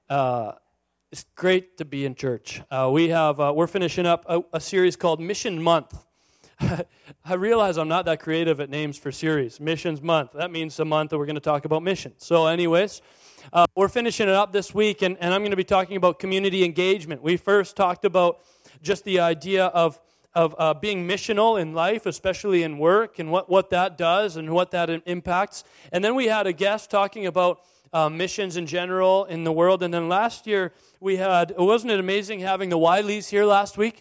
It's great to be in church. We're finishing up a series called Mission Month. I realize I'm not that creative at names for series. Missions Month. That means the month that we're going to talk about missions. So anyways, we're finishing it up this week, and I'm going to be talking about community engagement. We first talked about just the idea of being missional in life, especially in work, and what that does and what that impacts. And then we had a guest talking about missions in general in the world. And then last year wasn't it amazing having the Wileys here last week?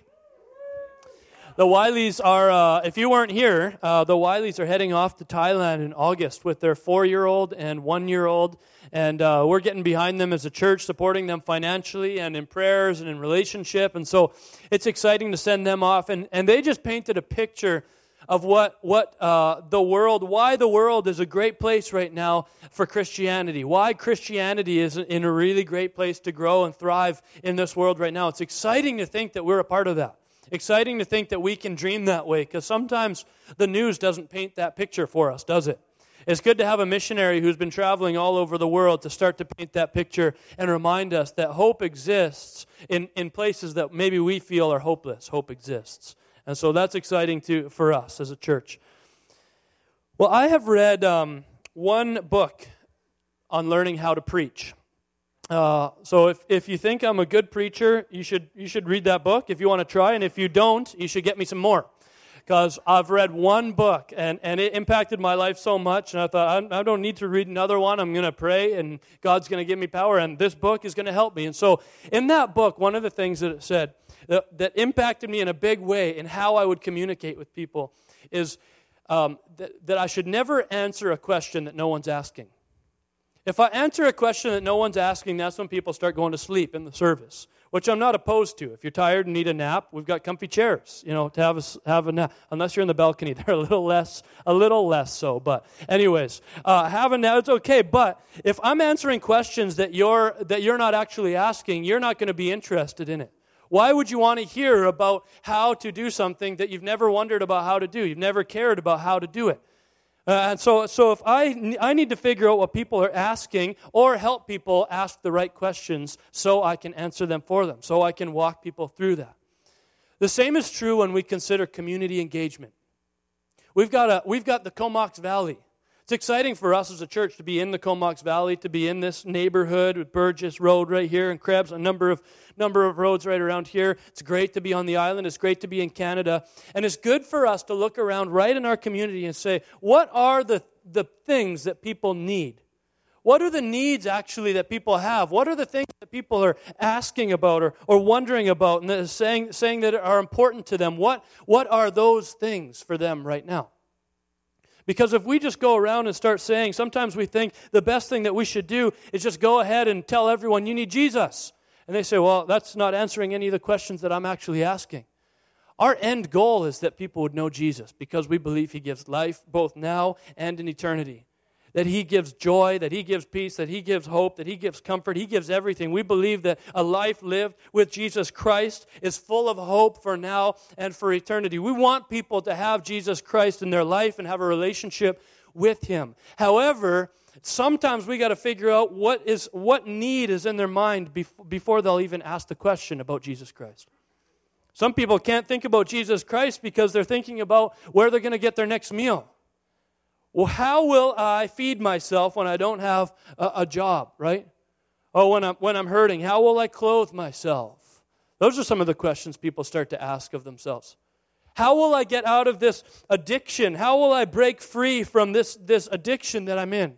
The Wileys are, if you weren't here, the Wileys are heading off to Thailand in August with their 4-year-old and 1-year-old. And we're getting behind them as a church, supporting them financially and in prayers and in relationship. And so it's exciting to send them off. And they just painted a picture of why the world is a great place right now for Christianity. Why Christianity is in a really great place to grow and thrive in this world right now. It's exciting to think that we're a part of that. Exciting to think that we can dream that way, because sometimes the news doesn't paint that picture for us, does it? It's good to have a missionary who's been traveling all over the world to start to paint that picture and remind us that hope exists in places that maybe we feel are hopeless. Hope exists. And so that's exciting for us as a church. Well, I have read one book on learning how to preach. So if you think I'm a good preacher, you should read that book if you want to try. And if you don't, you should get me some more. Because I've read one book, and it impacted my life so much, and I thought, I don't need to read another one. I'm going to pray, and God's going to give me power, and this book is going to help me. And so in that book, one of the things that it said that impacted me in a big way in how I would communicate with people is that I should never answer a question that no one's asking. If I answer a question that no one's asking, that's when people start going to sleep in the service, which I'm not opposed to. If you're tired and need a nap, we've got comfy chairs, to have a nap. Unless you're in the balcony, they're a little less so. But anyways, have a nap, it's okay. But if I'm answering questions that you're not actually asking, you're not going to be interested in it. Why would you want to hear about how to do something that you've never wondered about how to do? You've never cared about how to do it. And so if I need to figure out what people are asking or help people ask the right questions so I can answer them for them, so I can walk people through that. The same is true when we consider community engagement. We've got the Comox Valley. It's exciting for us as a church to be in the Comox Valley, to be in this neighborhood with Burgess Road right here and Krebs, a number of roads right around here. It's great to be on the island. It's great to be in Canada. And it's good for us to look around right in our community and say, what are the things that people need? What are the needs actually that people have? What are the things that people are asking about or wondering about and saying that are important to them? What are those things for them right now? Because if we just go around and start saying, sometimes we think the best thing that we should do is just go ahead and tell everyone, you need Jesus. And they say, well, that's not answering any of the questions that I'm actually asking. Our end goal is that people would know Jesus because we believe He gives life both now and in eternity. That He gives joy, that He gives peace, that He gives hope, that He gives comfort, He gives everything. We believe that a life lived with Jesus Christ is full of hope for now and for eternity. We want people to have Jesus Christ in their life and have a relationship with Him. However, sometimes we got to figure out what need is in their mind before they'll even ask the question about Jesus Christ. Some people can't think about Jesus Christ because they're thinking about where they're going to get their next meal. Well, how will I feed myself when I don't have a job, right? Oh, when I'm hurting, how will I clothe myself? Those are some of the questions people start to ask of themselves. How will I get out of this addiction? How will I break free from this addiction that I'm in?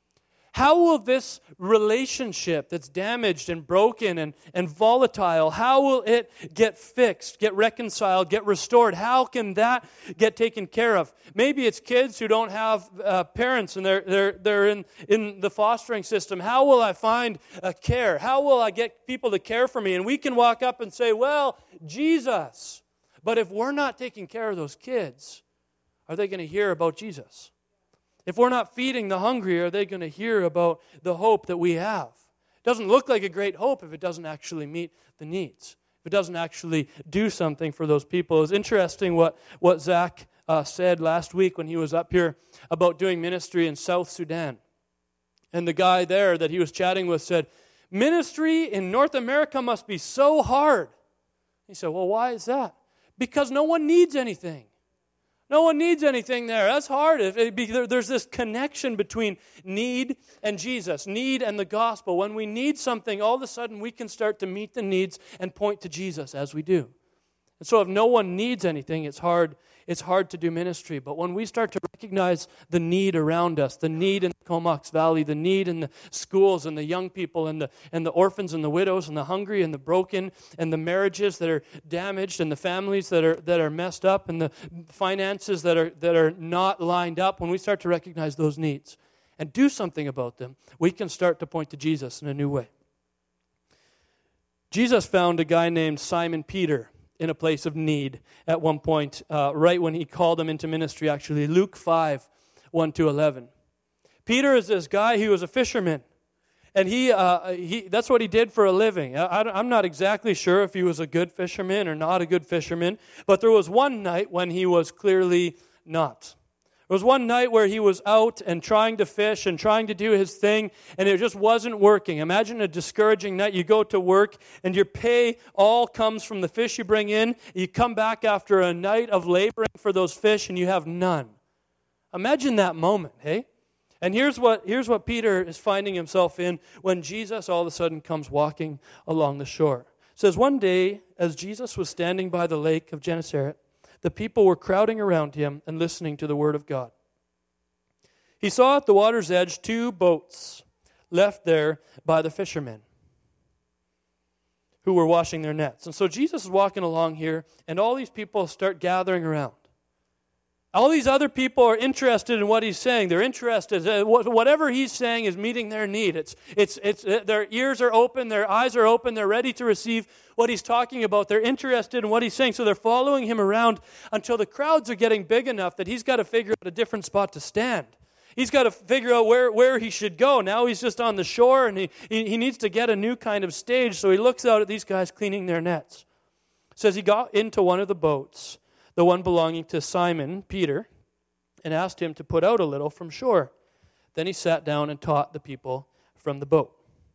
How will this relationship that's damaged and broken and volatile, how will it get fixed, get reconciled, get restored? How can that get taken care of? Maybe it's kids who don't have parents and they're in the fostering system. How will I find care? How will I get people to care for me? And we can walk up and say, well, Jesus. But if we're not taking care of those kids, are they going to hear about Jesus? If we're not feeding the hungry, are they going to hear about the hope that we have? It doesn't look like a great hope if it doesn't actually meet the needs, if it doesn't actually do something for those people. It was interesting what Zach said last week when he was up here about doing ministry in South Sudan. And the guy there that he was chatting with said, Ministry in North America must be so hard. He said, well, why is that? Because no one needs anything. No one needs anything there. That's hard. There's this connection between need and Jesus, need and the gospel. When we need something, all of a sudden we can start to meet the needs and point to Jesus as we do. And so if no one needs anything, it's hard to do ministry. But when we start to recognize the need around us, the need in the Comox Valley, the need in the schools and the young people and the orphans and the widows and the hungry and the broken and the marriages that are damaged and the families that are messed up and the finances that are not lined up, when we start to recognize those needs and do something about them, we can start to point to Jesus in a new way. Jesus found a guy named Simon Peter in a place of need at one point, right when he called him into ministry, actually. Luke 5, 1-11. Peter is this guy, he was a fisherman. And he that's what he did for a living. I'm not exactly sure if he was a good fisherman or not a good fisherman, but there was one night when he was clearly not. There was one night where he was out and trying to fish and trying to do his thing, and it just wasn't working. Imagine a discouraging night. You go to work, and your pay all comes from the fish you bring in. You come back after a night of laboring for those fish, and you have none. Imagine that moment, hey? And here's what Peter is finding himself in when Jesus all of a sudden comes walking along the shore. It says, one day, as Jesus was standing by the lake of Gennesaret, the people were crowding around him and listening to the word of God. He saw at the water's edge 2 boats left there by the fishermen who were washing their nets. And so Jesus is walking along here, and all these people start gathering around. All these other people are interested in what he's saying. They're interested. Whatever he's saying is meeting their need. It's their ears are open, their eyes are open, they're ready to receive what he's talking about. They're interested in what he's saying, so they're following him around until the crowds are getting big enough that he's got to figure out a different spot to stand. He's got to figure out where he should go. Now he's just on the shore, and he needs to get a new kind of stage, so he looks out at these guys cleaning their nets. It says he got into one of the boats, the one belonging to Simon, Peter, and asked him to put out a little from shore. Then he sat down and taught the people from the boat.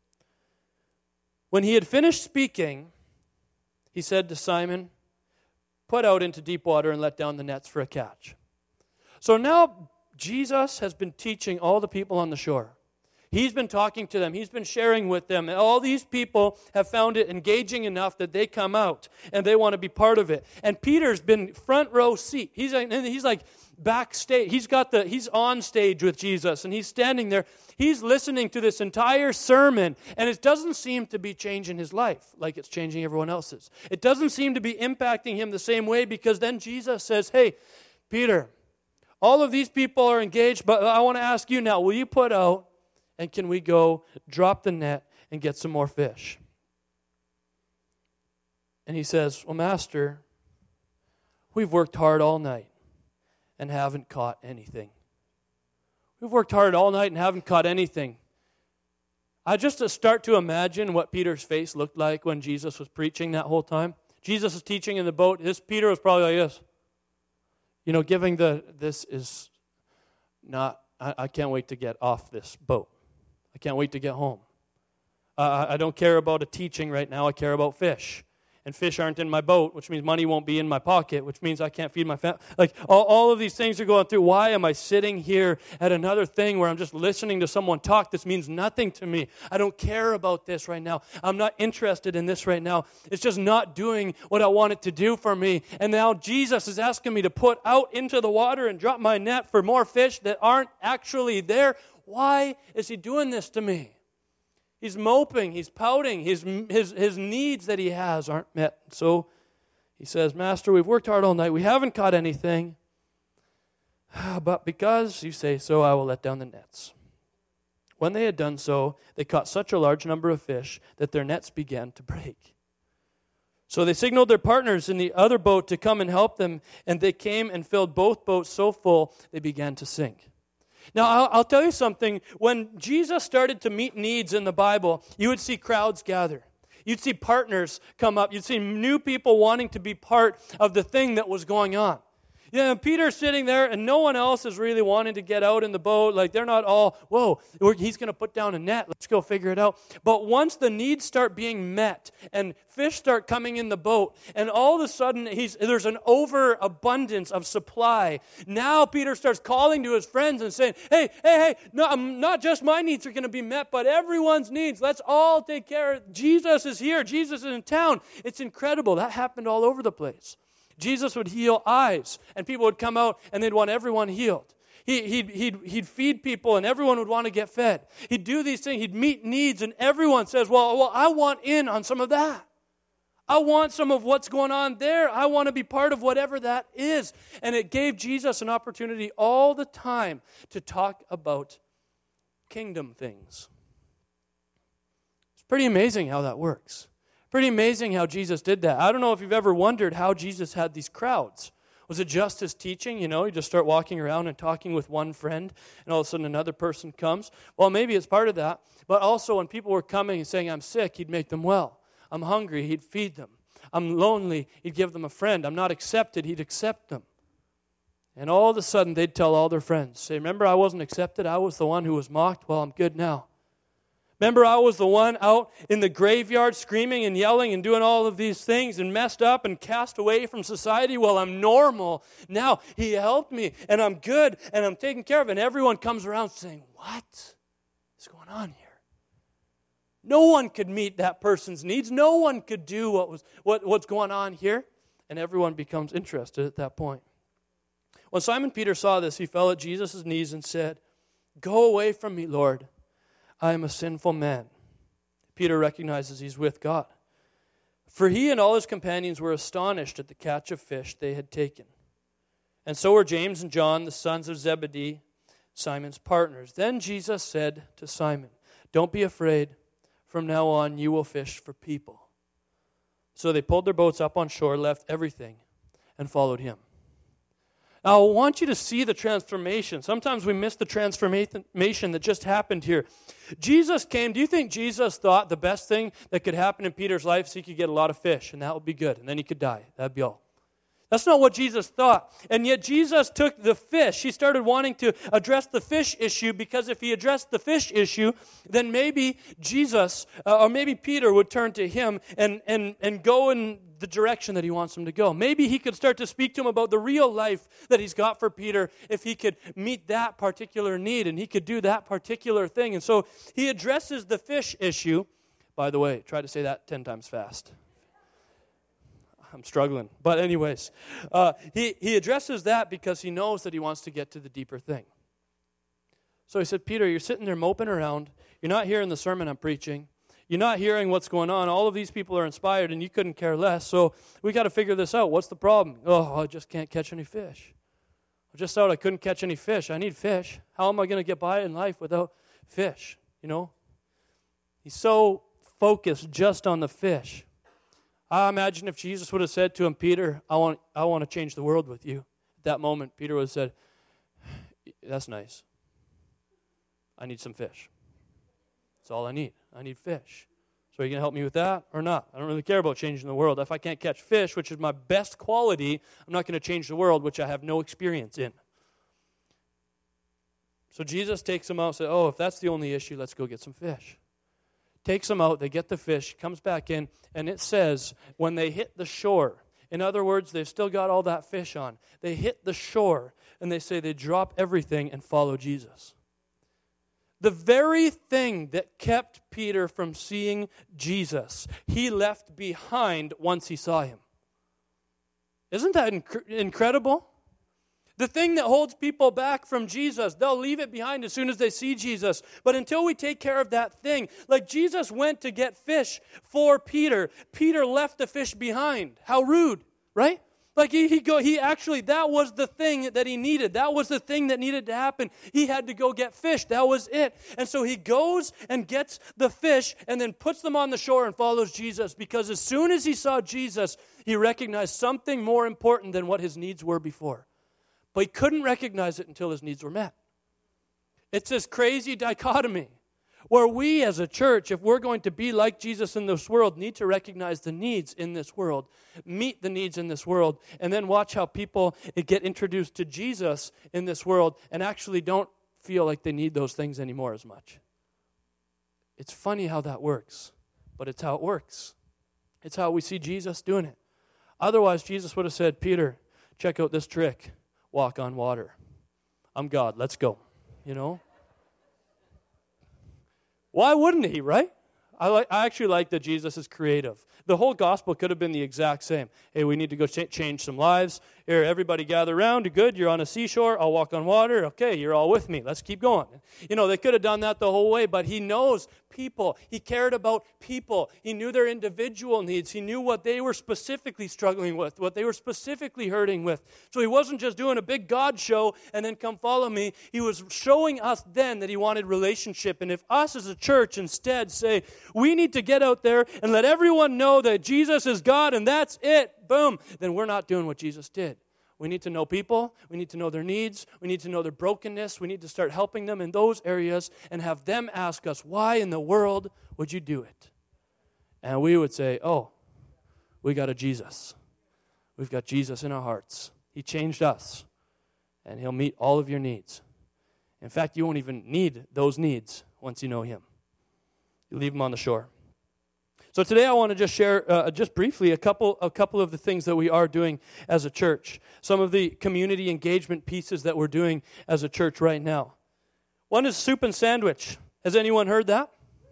When he had finished speaking, he said to Simon, put out into deep water and let down the nets for a catch. So now Jesus has been teaching all the people on the shore. He's been talking to them. He's been sharing with them. And all these people have found it engaging enough that they come out and they want to be part of it. And Peter's been front row seat. He's like backstage. He's on stage with Jesus, and he's standing there. He's listening to this entire sermon, and it doesn't seem to be changing his life like it's changing everyone else's. It doesn't seem to be impacting him the same way, because then Jesus says, hey, Peter, all of these people are engaged, but I want to ask you now, will you put out, and can we go drop the net and get some more fish? And he says, well, Master, we've worked hard all night and haven't caught anything. We've worked hard all night and haven't caught anything. I just start to imagine what Peter's face looked like when Jesus was preaching that whole time. Jesus is teaching in the boat. Peter was probably like this. This is not, I can't wait to get off this boat. I can't wait to get home. I don't care about a teaching right now. I care about fish. And fish aren't in my boat, which means money won't be in my pocket, which means I can't feed my family. Like, all of these things are going through. Why am I sitting here at another thing where I'm just listening to someone talk? This means nothing to me. I don't care about this right now. I'm not interested in this right now. It's just not doing what I want it to do for me. And now Jesus is asking me to put out into the water and drop my net for more fish that aren't actually there. Why is he doing this to me? He's moping, he's pouting, his needs that he has aren't met. So he says, Master, we've worked hard all night, we haven't caught anything, but because you say so, I will let down the nets. When they had done so, they caught such a large number of fish that their nets began to break. So they signaled their partners in the other boat to come and help them, and they came and filled both boats so full they began to sink. Now, I'll tell you something. When Jesus started to meet needs in the Bible, you would see crowds gather. You'd see partners come up. You'd see new people wanting to be part of the thing that was going on. Yeah, Peter's sitting there, and no one else is really wanting to get out in the boat. Like, they're not all, whoa, he's going to put down a net. Let's go figure it out. But once the needs start being met, and fish start coming in the boat, and all of a sudden there's an overabundance of supply. Now Peter starts calling to his friends and saying, hey, no, not just my needs are going to be met, but everyone's needs. Let's all take care. Jesus is here. Jesus is in town. It's incredible. That happened all over the place. Jesus would heal eyes, and people would come out, and they'd want everyone healed. He'd feed people, and everyone would want to get fed. He'd do these things. He'd meet needs, and everyone says, well, I want in on some of that. I want some of what's going on there. I want to be part of whatever that is. And it gave Jesus an opportunity all the time to talk about kingdom things. It's pretty amazing how that works. Pretty amazing how Jesus did that. I don't know if you've ever wondered how Jesus had these crowds. Was it just his teaching? You just start walking around and talking with one friend, and all of a sudden another person comes. Well, maybe it's part of that. But also when people were coming and saying, I'm sick, he'd make them well. I'm hungry, he'd feed them. I'm lonely, he'd give them a friend. I'm not accepted, he'd accept them. And all of a sudden they'd tell all their friends, say, remember I wasn't accepted? I was the one who was mocked? Well, I'm good now. Remember, I was the one out in the graveyard screaming and yelling and doing all of these things and messed up and cast away from society? Well, I'm normal. Now, he helped me, and I'm good, and I'm taken care of. And everyone comes around saying, what is going on here? No one could meet that person's needs. No one could do what's going on here. And everyone becomes interested at that point. When Simon Peter saw this, he fell at Jesus' knees and said, go away from me, Lord. I am a sinful man. Peter recognizes he's with God. For he and all his companions were astonished at the catch of fish they had taken. And so were James and John, the sons of Zebedee, Simon's partners. Then Jesus said to Simon, don't be afraid. From now on you will fish for people. So they pulled their boats up on shore, left everything, and followed him. Now, I want you to see the transformation. Sometimes we miss the transformation that just happened here. Jesus came. Do you think Jesus thought the best thing that could happen in Peter's life is he could get a lot of fish, and that would be good, and then he could die? That'd be all. That's not what Jesus thought. And yet Jesus took the fish. He started wanting to address the fish issue, because if he addressed the fish issue, then maybe Jesus, or maybe Peter would turn to him and go in the direction that he wants him to go. Maybe he could start to speak to him about the real life that he's got for Peter if he could meet that particular need and he could do that particular thing. And so he addresses the fish issue. By the way, try to say that 10 times fast. I'm struggling. But anyways, he addresses that because he knows that he wants to get to the deeper thing. So he said, Peter, you're sitting there moping around. You're not hearing the sermon I'm preaching. You're not hearing what's going on. All of these people are inspired, and you couldn't care less. So we got to figure this out. What's the problem? Oh, I just can't catch any fish. I just thought I couldn't catch any fish. I need fish. How am I going to get by in life without fish? He's so focused just on the fish. I imagine if Jesus would have said to him, Peter, I want to change the world with you. At that moment, Peter would have said, that's nice. I need some fish. That's all I need. I need fish. So are you going to help me with that or not? I don't really care about changing the world. If I can't catch fish, which is my best quality, I'm not going to change the world, which I have no experience in. So Jesus takes them out and says, if that's the only issue, let's go get some fish. Takes them out, they get the fish, comes back in, and it says, when they hit the shore, in other words, they've still got all that fish on. They hit the shore, and they say they drop everything and follow Jesus. The very thing that kept Peter from seeing Jesus, he left behind once he saw him. Isn't that incredible? The thing that holds people back from Jesus, they'll leave it behind as soon as they see Jesus. But until we take care of that thing, like Jesus went to get fish for Peter, Peter left the fish behind. How rude, right? Like he actually, that was the thing that he needed. That was the thing that needed to happen. He had to go get fish. That was it. And so he goes and gets the fish and then puts them on the shore and follows Jesus, because as soon as he saw Jesus, he recognized something more important than what his needs were before. But he couldn't recognize it until his needs were met. It's this crazy dichotomy Where we as a church, if we're going to be like Jesus in this world, need to recognize the needs in this world, meet the needs in this world, and then watch how people get introduced to Jesus in this world and actually don't feel like they need those things anymore as much. It's funny how that works, but it's how it works. It's how we see Jesus doing it. Otherwise, Jesus would have said, Peter, check out this trick. Walk on water. I'm God. Let's go. You know? Why wouldn't he, right? I actually like that Jesus is creative. The whole gospel could have been the exact same. Hey, we need to go change some lives. Here, everybody gather around. Good, you're on a seashore. I'll walk on water. Okay, you're all with me. Let's keep going. You know, they could have done that the whole way, but he knows people. He cared about people. He knew their individual needs. He knew what they were specifically struggling with, what they were specifically hurting with. So he wasn't just doing a big God show and then come follow me. He was showing us then that he wanted relationship. And if us as a church instead say, we need to get out there and let everyone know that Jesus is God and that's it, boom, then we're not doing what Jesus did. We need to know people. We need to know their needs. We need to know their brokenness. We need to start helping them in those areas and have them ask us, why in the world would you do it? And we would say, oh, we got a Jesus. We've got Jesus in our hearts. He changed us, and he'll meet all of your needs. In fact, you won't even need those needs once you know him. You leave him on the shore. So today I want to just share, just briefly, a couple of the things that we are doing as a church. Some of the community engagement pieces that we're doing as a church right now. One is soup and sandwich. Has anyone heard that?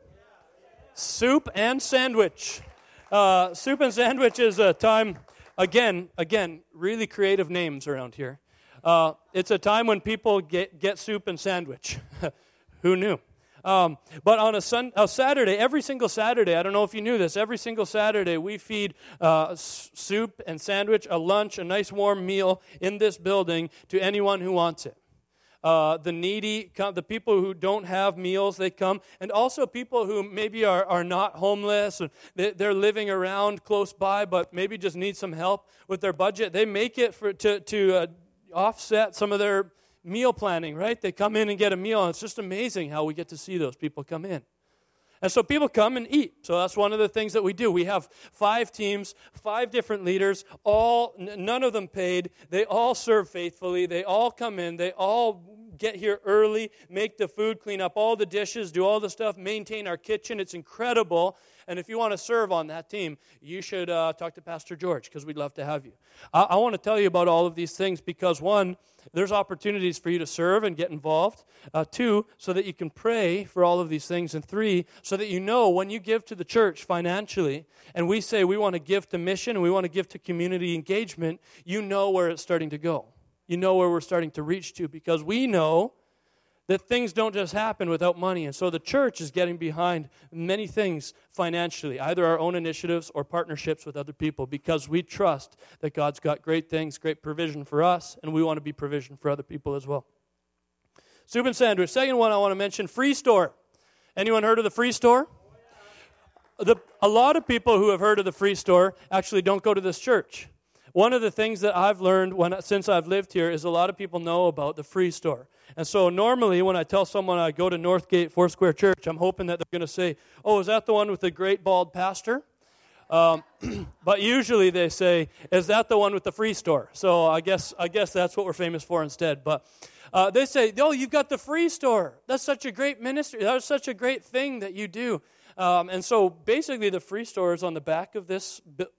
Soup and sandwich. Soup and sandwich is a time, again, really creative names around here. It's a time when people get soup and sandwich. Who knew? But on a Saturday, every single Saturday, I don't know if you knew this, every single Saturday we feed soup and sandwich, a lunch, a nice warm meal in this building to anyone who wants it. The needy, the people who don't have meals, they come. And also people who maybe are not homeless, and they're living around close by, but maybe just need some help with their budget. They make it to offset some of their meal planning, right? They come in and get a meal, and it's just amazing how we get to see those people come in. And so people come and eat. So that's one of the things that we do. We have 5 teams, 5 different leaders, none of them paid. They all serve faithfully. They all come in. They all get here early, make the food, clean up all the dishes, do all the stuff, maintain our kitchen. It's incredible. And if you want to serve on that team, you should talk to Pastor George, because we'd love to have you. I want to tell you about all of these things because, 1, there's opportunities for you to serve and get involved. 2, so that you can pray for all of these things. And 3, so that you know when you give to the church financially, and we say we want to give to mission and we want to give to community engagement, you know where it's starting to go. You know where we're starting to reach to, because we know that things don't just happen without money. And so the church is getting behind many things financially, either our own initiatives or partnerships with other people, because we trust that God's got great things, great provision for us, and we want to be provision for other people as well. Soup and sandwich. Second one I want to mention, Free Store. Anyone heard of the Free Store? A lot of people who have heard of the Free Store actually don't go to this church. One of the things that I've learned since I've lived here is a lot of people know about the Free Store. And so normally when I tell someone I go to Northgate Foursquare Church, I'm hoping that they're going to say, oh, is that the one with the great bald pastor? But usually they say, is that the one with the Free Store? So I guess that's what we're famous for instead. But they say, oh, you've got the Free Store. That's such a great ministry. That's such a great thing that you do. And so basically the Free Store is on the back of this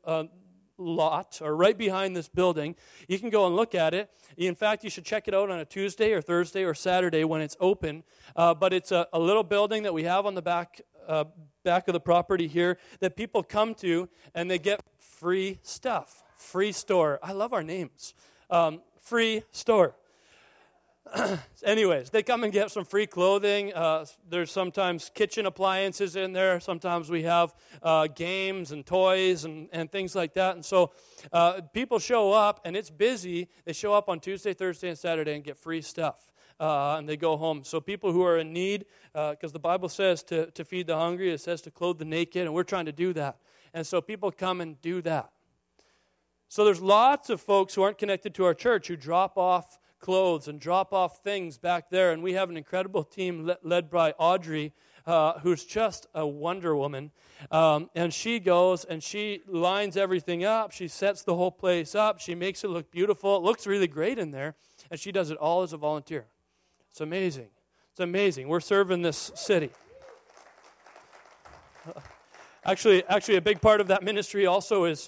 lot, or right behind this building. You can go and look at it. In fact, you should check it out on a Tuesday or Thursday or Saturday when it's open. But it's a little building that we have on the back of the property here that people come to, and they get free stuff. Free Store. I love our names. Free Store. Anyways, they come and get some free clothing. There's sometimes kitchen appliances in there. Sometimes we have games and toys and things like that. And so people show up, and it's busy. They show up on Tuesday, Thursday, and Saturday and get free stuff. And they go home. So people who are in need, because the Bible says to feed the hungry, it says to clothe the naked, and we're trying to do that. And so people come and do that. So there's lots of folks who aren't connected to our church who drop off clothes and drop off things back there, and we have an incredible team led by Audrey who's just a Wonder Woman. And she goes and she lines everything up. She sets the whole place up. She makes it look beautiful. It looks really great in there. And she does it all as a volunteer. It's amazing. It's amazing. We're serving this city. Actually, a big part of that ministry also is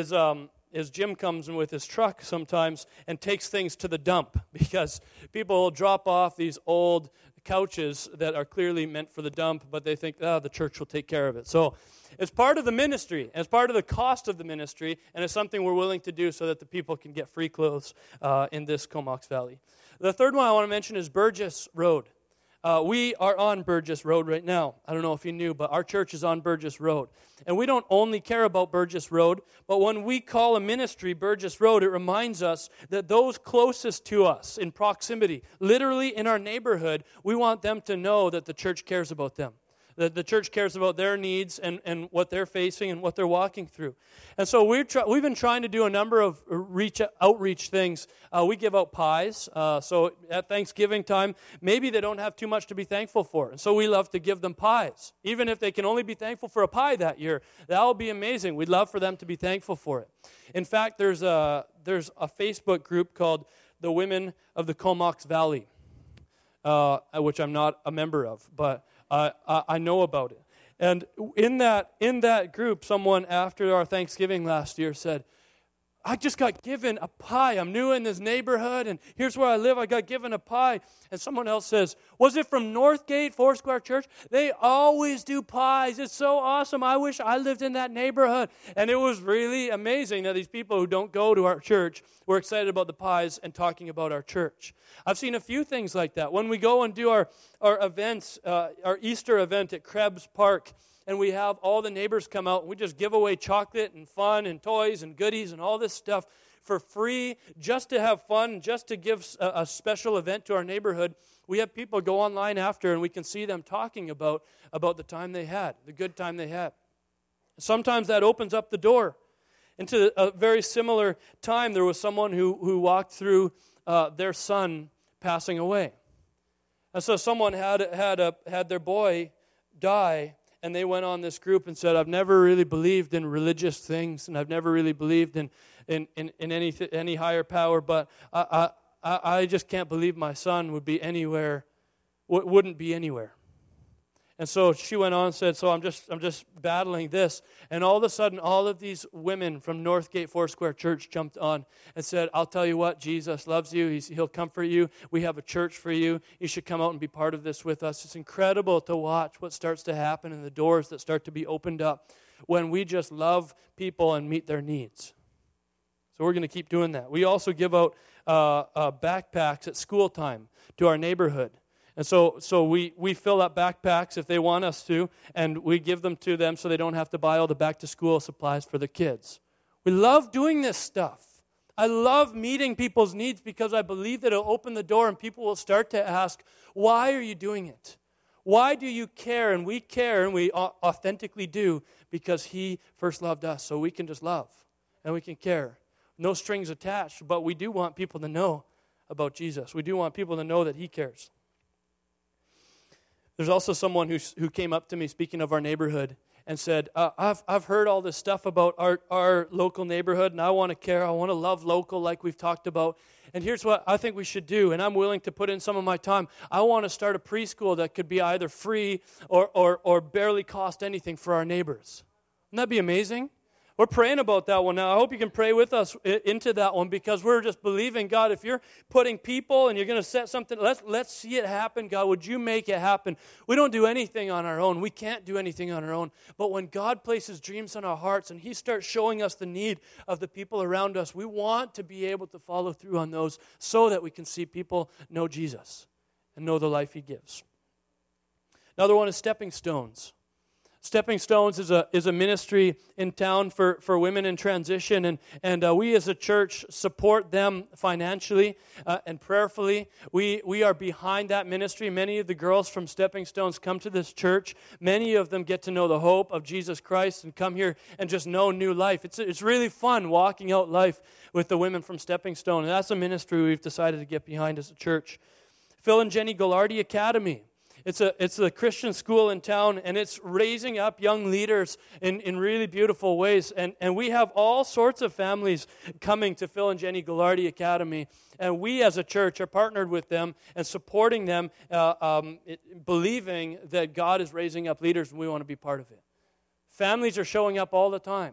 Jim comes in with his truck sometimes and takes things to the dump, because people will drop off these old couches that are clearly meant for the dump, but they think, the church will take care of it. So it's part of the ministry, and it's part of the cost of the ministry, and it's something we're willing to do so that the people can get free clothes in this Comox Valley. The third one I want to mention is Burgess Road. We are on Burgess Road right now. I don't know if you knew, but our church is on Burgess Road. And we don't only care about Burgess Road, but when we call a ministry Burgess Road, it reminds us that those closest to us in proximity, literally in our neighborhood, we want them to know that the church cares about them. That the church cares about their needs and what they're facing and what they're walking through. And so we've been trying to do a number of outreach things. We give out pies. So at Thanksgiving time, maybe they don't have too much to be thankful for. And so we love to give them pies. Even if they can only be thankful for a pie that year, that will be amazing. We'd love for them to be thankful for it. In fact, there's a Facebook group called the Women of the Comox Valley, which I'm not a member of, but I know about it. And in that group, someone after our Thanksgiving last year said, I just got given a pie. I'm new in this neighborhood, and here's where I live. I got given a pie. And someone else says, was it from Northgate Foursquare Church? They always do pies. It's so awesome. I wish I lived in that neighborhood. And it was really amazing that these people who don't go to our church were excited about the pies and talking about our church. I've seen a few things like that. When we go and do our events, our Easter event at Krebs Park, and we have all the neighbors come out, and we just give away chocolate and fun and toys and goodies and all this stuff for free, just to have fun, just to give a special event to our neighborhood. We have people go online after, and we can see them talking about the time they had, the good time they had. Sometimes that opens up the door into a very similar time. There was someone who walked through their son passing away. And so someone had their boy die, and they went on this group and said, I've never really believed in religious things, and I've never really believed in any higher power, but I just can't believe my son wouldn't be anywhere. And so she went on and said, so I'm just battling this. And all of a sudden, all of these women from Northgate Foursquare Church jumped on and said, I'll tell you what, Jesus loves you. He'll comfort you. We have a church for you. You should come out and be part of this with us. It's incredible to watch what starts to happen and the doors that start to be opened up when we just love people and meet their needs. So we're going to keep doing that. We also give out backpacks at school time to our neighborhood. And so we fill up backpacks if they want us to, and we give them to them so they don't have to buy all the back-to-school supplies for the kids. We love doing this stuff. I love meeting people's needs because I believe that it'll open the door and people will start to ask, why are you doing it? Why do you care? And we care, and we authentically do, because He first loved us, so we can just love and we can care. No strings attached, but we do want people to know about Jesus. We do want people to know that He cares. There's also someone who came up to me, speaking of our neighborhood, and said, I've heard all this stuff about our local neighborhood, and I want to care. I want to love local like we've talked about. And here's what I think we should do, and I'm willing to put in some of my time. I want to start a preschool that could be either free or barely cost anything for our neighbors. Wouldn't that be amazing? We're praying about that one now. I hope you can pray with us into that one, because we're just believing, God, if you're putting people and you're going to set something, let's see it happen. God, would you make it happen? We don't do anything on our own. We can't do anything on our own. But when God places dreams in our hearts and He starts showing us the need of the people around us, we want to be able to follow through on those so that we can see people know Jesus and know the life He gives. Another one is Stepping Stones. Stepping Stones is a ministry in town for women in transition, and we as a church support them financially and prayerfully. We are behind that ministry. Many of the girls from Stepping Stones come to this church. Many of them get to know the hope of Jesus Christ and come here and just know new life. It's really fun walking out life with the women from Stepping Stone, and that's a ministry we've decided to get behind as a church. Phil and Jenny Gallardi Academy It's a Christian school in town, and it's raising up young leaders in really beautiful ways. And we have all sorts of families coming to Phil and Jenny Gallardi Academy. And we as a church are partnered with them and supporting them, believing that God is raising up leaders and we want to be part of it. Families are showing up all the time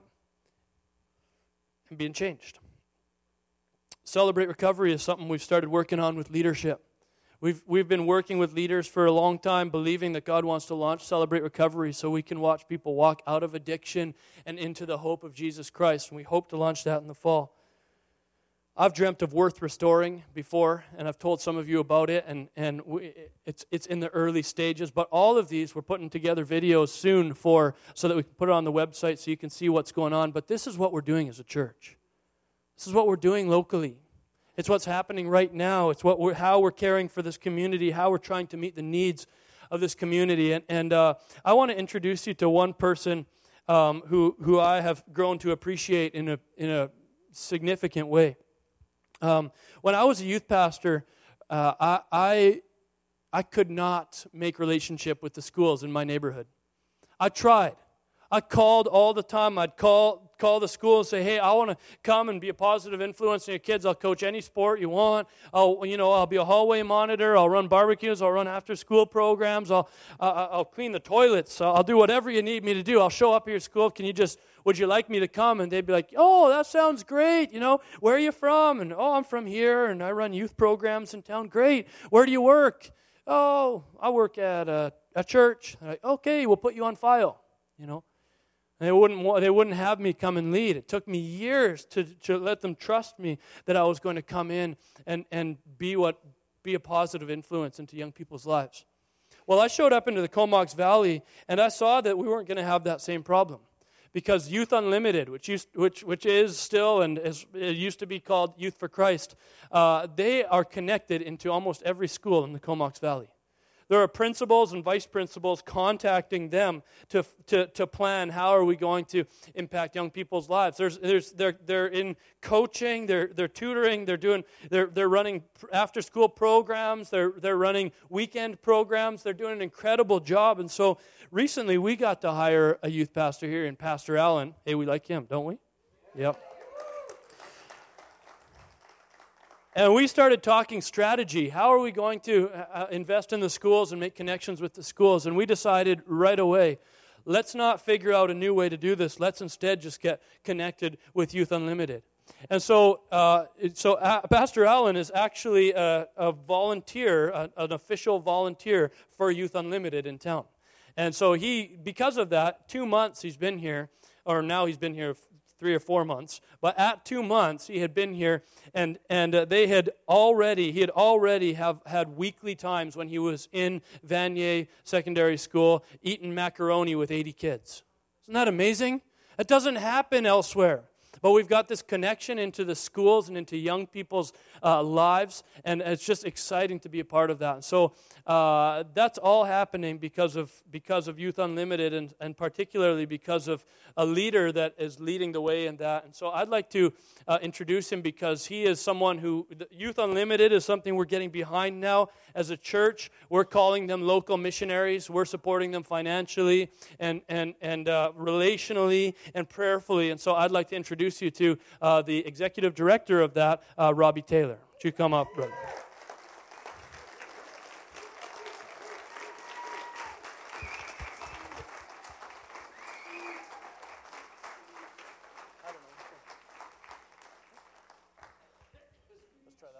and being changed. Celebrate Recovery is something we've started working on with leadership. We've been working with leaders for a long time, believing that God wants to launch Celebrate Recovery so we can watch people walk out of addiction and into the hope of Jesus Christ. And we hope to launch that in the fall. I've dreamt of Worth Restoring before, and I've told some of you about it, and it's in the early stages. But all of these, we're putting together videos soon so that we can put it on the website so you can see what's going on. But this is what we're doing as a church. This is what we're doing locally. It's what's happening right now. It's how we're caring for this community, how we're trying to meet the needs of this community. And I want to introduce you to one person who I have grown to appreciate in a significant way. When I was a youth pastor, I could not make relationship with the schools in my neighborhood. I tried. I called all the time. I'd call the school and say, hey, I want to come and be a positive influence on your kids. I'll coach any sport you want. I'll be a hallway monitor. I'll run barbecues. I'll run after-school programs. I'll clean the toilets. I'll do whatever you need me to do. I'll show up at your school. Would you like me to come? And they'd be like, oh, that sounds great. Where are you from? And, oh, I'm from here, and I run youth programs in town. Great. Where do you work? Oh, I work at a church. Like, okay, we'll put you on file, And they wouldn't have me come and lead. It took me years to let them trust me that I was going to come in and be a positive influence into young people's lives. Well, I showed up into the Comox Valley, and I saw that we weren't going to have that same problem. Because Youth Unlimited, which is still and it used to be called Youth for Christ, they are connected into almost every school in the Comox Valley. There are principals and vice principals contacting them to plan how are we going to impact young people's lives. They're in coaching, they're tutoring, they're running after school programs, they're running weekend programs. They're doing an incredible job. And so recently we got to hire a youth pastor here in Pastor Allen. Hey, we like him, don't we? Yep. And we started talking strategy. How are we going to invest in the schools and make connections with the schools? And we decided right away, let's not figure out a new way to do this. Let's instead just get connected with Youth Unlimited. And so Pastor Allen is actually a volunteer, an official volunteer for Youth Unlimited in town. And so because of that, 2 months he's been here, or now he's been here 3 or 4 months, but at 2 months he had been here, and he had already had weekly times when he was in Vanier Secondary School eating macaroni with 80 kids. Isn't that amazing? It doesn't happen elsewhere. But we've got this connection into the schools and into young people's lives, and it's just exciting to be a part of that. And so that's all happening because of Youth Unlimited, and particularly because of a leader that is leading the way in that. And so I'd like to introduce him because he is someone who, Youth Unlimited is something we're getting behind now as a church. We're calling them local missionaries. We're supporting them financially and relationally and prayerfully. And so I'd like to introduce you to the executive director of that, Robbie Taylor. Would you come up, brother? Let's try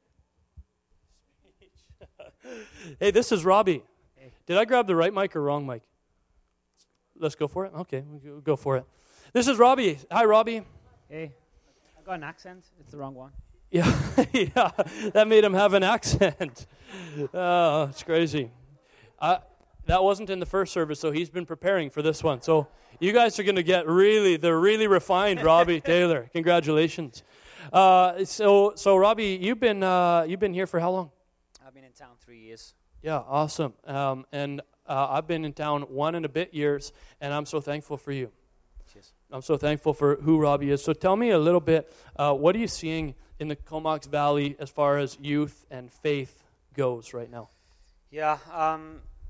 that one. Hey, this is Robbie. Hey. Did I grab the right mic or wrong mic? Let's go for it? Okay, we'll go for it. This is Robbie. Hi, Robbie. Hey, I got an accent. It's the wrong one. Yeah, that made him have an accent. Oh, it's crazy. That wasn't in the first service, so he's been preparing for this one. So you guys are going to get the really refined Robbie Taylor. Congratulations. So Robbie, you've been here for how long? I've been in town 3 years. Yeah, awesome. And I've been in town 1 and a bit years, and I'm so thankful for you. Cheers. I'm so thankful for who Robbie is. So tell me a little bit, what are you seeing in the Comox Valley as far as youth and faith goes right now? Yeah,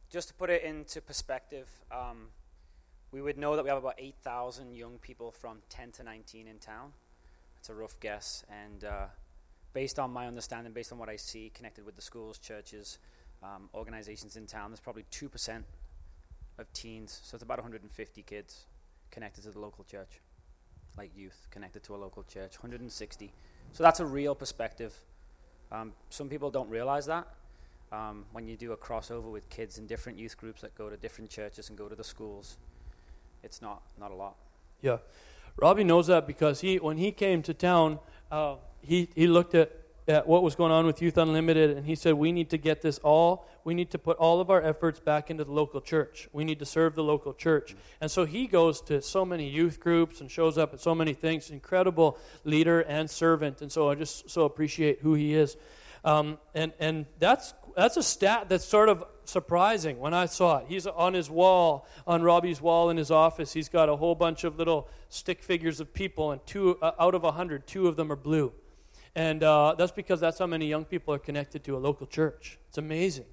Just to put it into perspective, we would know that we have about 8,000 young people from 10 to 19 in town. It's a rough guess, and based on my understanding, based on what I see connected with the schools, churches, organizations in town, there's probably 2% of teens, so it's about 150 kids connected to the local church, like youth connected to a local church, 160. So that's a real perspective. Some people don't realize that. When you do a crossover with kids in different youth groups that go to different churches and go to the schools, it's not a lot. Yeah. Robbie knows that because when he came to town, he looked at what was going on with Youth Unlimited, and he said, we need to put all of our efforts back into the local church. We need to serve the local church. And so he goes to so many youth groups and shows up at so many things, incredible leader and servant, and so I just so appreciate who he is. And that's a stat that's sort of surprising when I saw it. He's on his wall, on Robbie's wall in his office, he's got a whole bunch of little stick figures of people, and out of 100, 2 of them are blue. And that's because that's how many young people are connected to a local church. It's amazing.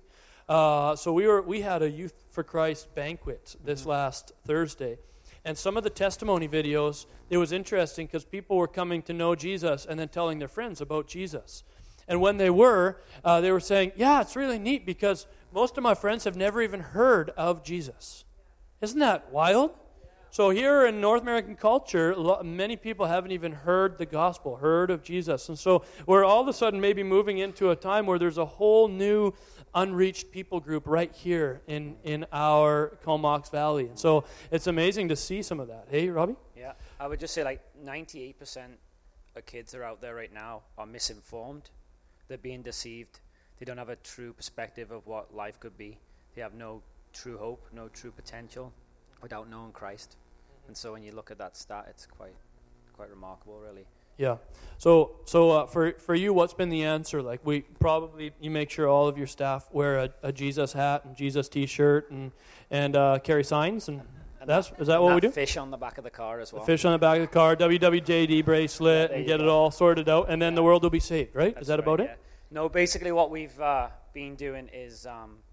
So we had a Youth for Christ banquet this last Thursday. And some of the testimony videos, it was interesting because people were coming to know Jesus and then telling their friends about Jesus. And when they were saying, yeah, it's really neat because most of my friends have never even heard of Jesus. Isn't that wild? So here in North American culture, many people haven't even heard the gospel, heard of Jesus. And so we're all of a sudden maybe moving into a time where there's a whole new unreached people group right here in our Comox Valley. And so it's amazing to see some of that. Hey, Robbie? Yeah, I would just say like 98% of kids that are out there right now are misinformed. They're being deceived. They don't have a true perspective of what life could be. They have no true hope, no true potential without knowing Christ. And so when you look at that stat, it's quite remarkable, really. Yeah. So for you, what's been the answer? Like you make sure all of your staff wear a Jesus hat and Jesus T-shirt and carry signs, is that what we do? Fish on the back of the car as well. The fish on the back of the car, WWJD bracelet, and get it all sorted out, and then the world will be saved, right? Is that about it? No, basically what we've been doing is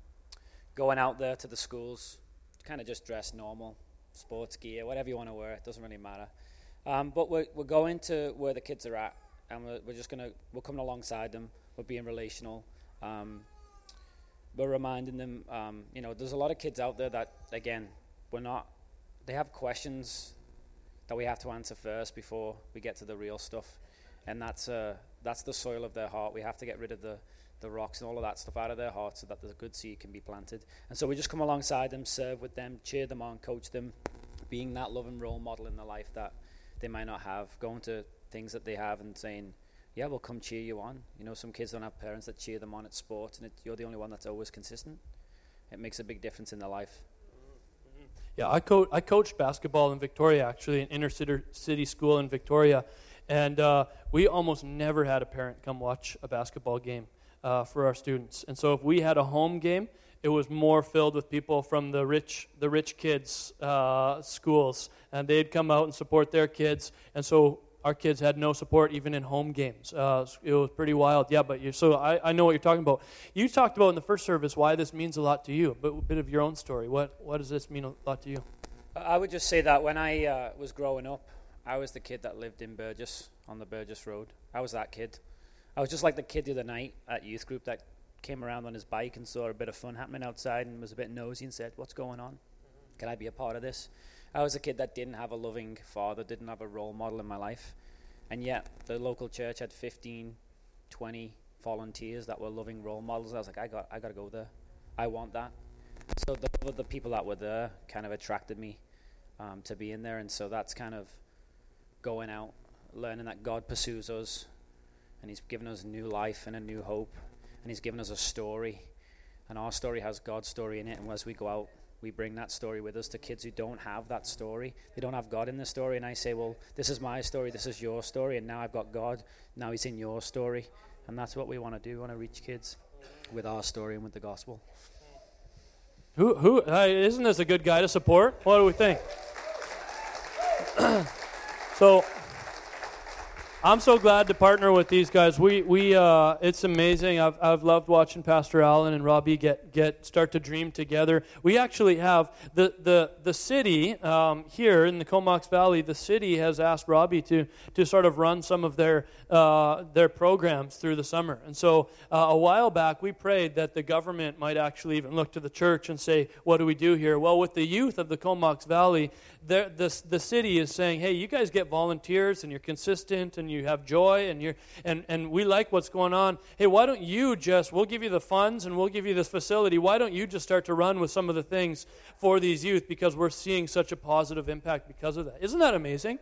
going out there to the schools, kind of just dress normal, sports gear, whatever you want to wear, it doesn't really matter. But we're going to where the kids are at, and we're coming alongside them. We're being relational. We're reminding them, there's a lot of kids out there that, again, they have questions that we have to answer first before we get to the real stuff. And that's the soil of their heart. We have to get rid of the rocks and all of that stuff out of their heart so that the good seed can be planted. And so we just come alongside them, serve with them, cheer them on, coach them, being that loving role model in their life that they might not have, going to things that they have and saying, yeah, we'll come cheer you on. Some kids don't have parents that cheer them on at sports, and you're the only one that's always consistent. It makes a big difference in their life. Yeah, I coached basketball in Victoria, actually, an inner city school in Victoria, and we almost never had a parent come watch a basketball game for our students. And so if we had a home game, it was more filled with people from the rich kids' schools, and they'd come out and support their kids. And so our kids had no support even in home games. It was pretty wild. Yeah, but I know what you're talking about. You talked about in the first service why this means a lot to you, but a bit of your own story. What does this mean a lot to you? I would just say that when I was growing up, I was the kid that lived in Burgess, on the Burgess Road. I was that kid. I was just like the kid the other night at youth group that came around on his bike and saw a bit of fun happening outside and was a bit nosy and said, what's going on? Can I be a part of this? I was a kid that didn't have a loving father, didn't have a role model in my life. And yet the local church had 15, 20 volunteers that were loving role models. I was like, I got to go there. I want that. So the people that were there kind of attracted me to be in there. And so that's kind of going out, learning that God pursues us, and he's given us new life and a new hope, and he's given us a story, and our story has God's story in it. And as we go out, we bring that story with us to kids who don't have that story. They don't have God in the story, and I say, well, this is my story, this is your story, and now I've got God, now he's in your story. And that's what we want to do. We want to reach kids with our story and with the gospel. Isn't this a good guy to support? What do we think? So I'm so glad to partner with these guys. It's amazing. I've loved watching Pastor Allen and Robbie start to dream together. We actually have the city here in the Comox Valley. The city has asked Robbie to sort of run some of their programs through the summer. And so a while back we prayed that the government might actually even look to the church and say, "What do we do here?" Well, with the youth of the Comox Valley, the city is saying, "Hey, you guys get volunteers and you're consistent and you have joy and we like what's going on. Hey, why don't you we'll give you the funds and we'll give you this facility. Why don't you just start to run with some of the things for these youth, because we're seeing such a positive impact because of that." Isn't that amazing?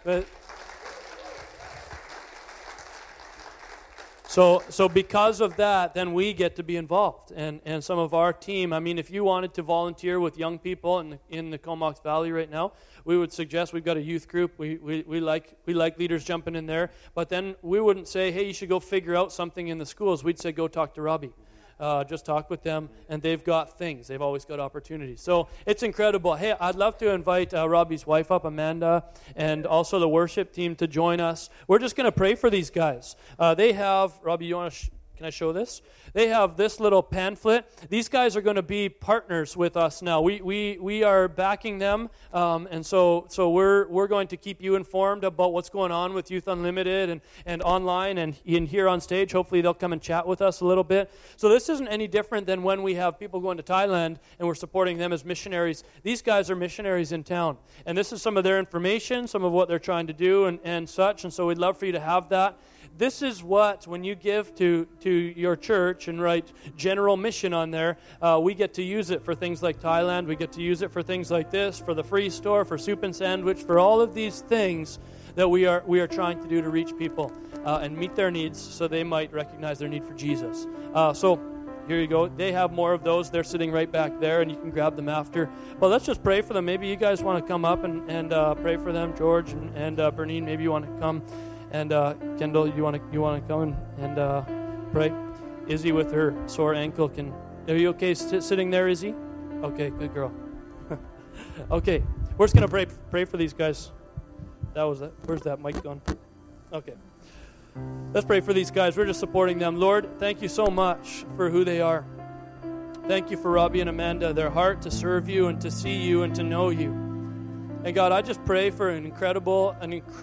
So because of that, then we get to be involved. And some of our team, I mean, if you wanted to volunteer with young people in the Comox Valley right now, we would suggest, we've got a youth group. We like leaders jumping in there. But then we wouldn't say, "Hey, you should go figure out something in the schools." We'd say, "Go talk to Robbie." Just talk with them, and they've got things. They've always got opportunities. So it's incredible. Hey, I'd love to invite Robbie's wife up, Amanda, and also the worship team to join us. We're just going to pray for these guys. They have, Robbie, you want to... Can I show this? They have this little pamphlet. These guys are going to be partners with us now. We are backing them, and so we're going to keep you informed about what's going on with Youth Unlimited and online and in here on stage. Hopefully they'll come and chat with us a little bit. So this isn't any different than when we have people going to Thailand and we're supporting them as missionaries. These guys are missionaries in town, and this is some of their information, some of what they're trying to do and such, and so we'd love for you to have that. This is what, when you give to your church and write general mission on there, we get to use it for things like Thailand. We get to use it for things like this, for the free store, for soup and sandwich, for all of these things that we are trying to do to reach people and meet their needs so they might recognize their need for Jesus. So here you go. They have more of those. They're sitting right back there, and you can grab them after. But let's just pray for them. Maybe you guys want to come up and pray for them. George and Bernine, maybe you want to come. And Kendall, you want to come and pray? Izzy with her sore ankle are you okay sitting there, Izzy? Okay, good girl. Okay, we're just gonna pray for these guys. That was it. Where's that mic gone? Okay, let's pray for these guys. We're just supporting them. Lord, thank you so much for who they are. Thank you for Robbie and Amanda, their heart to serve you and to see you and to know you. And God, I just pray for an incredible,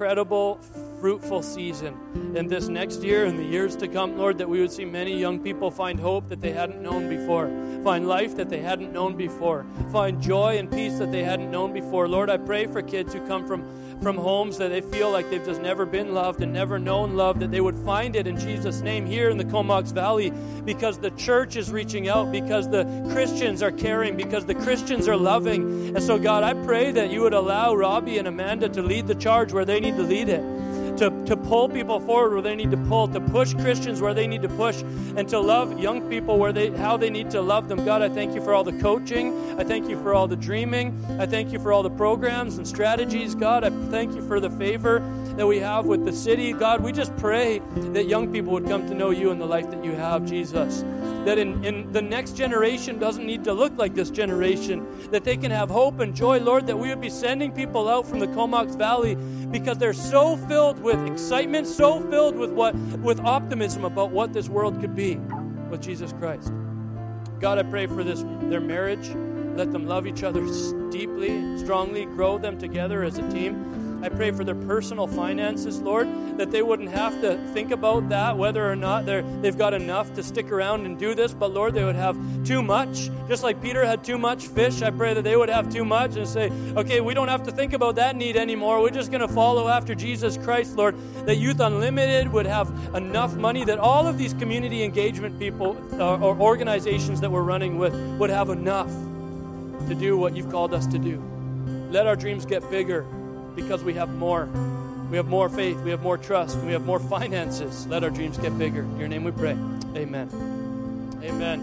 fruitful season in this next year and the years to come, Lord, that we would see many young people find hope that they hadn't known before, find life that they hadn't known before, find joy and peace that they hadn't known before. Lord, I pray for kids who come from homes that they feel like they've just never been loved and never known love, that they would find it in Jesus' name here in the Comox Valley, because the church is reaching out, because the Christians are caring, because the Christians are loving. And so, God, I pray that you would allow Robbie and Amanda to lead the charge where they need to lead it, to pull people forward where they need to pull, to push Christians where they need to push, and to love young people how they need to love them. God, I thank you for all the coaching. I thank you for all the dreaming. I thank you for all the programs and strategies. God, I thank you for the favor that we have with the city. God, we just pray that young people would come to know you and the life that you have, Jesus. That in the next generation doesn't need to look like this generation, that they can have hope and joy, Lord, that we would be sending people out from the Comox Valley because they're so filled with excitement, so filled with optimism about what this world could be with Jesus Christ. God, I pray for their marriage. Let them love each other deeply, strongly, grow them together as a team. I pray for their personal finances, Lord, that they wouldn't have to think about that, whether or not they've got enough to stick around and do this, but Lord, they would have too much. Just like Peter had too much fish, I pray that they would have too much and say, okay, we don't have to think about that need anymore. We're just going to follow after Jesus Christ, Lord. That Youth Unlimited would have enough money, that all of these community engagement people or organizations that we're running with would have enough to do what you've called us to do. Let our dreams get bigger, because we have more. We have more faith, we have more trust, and we have more finances. Let our dreams get bigger. In your name we pray. Amen. Amen.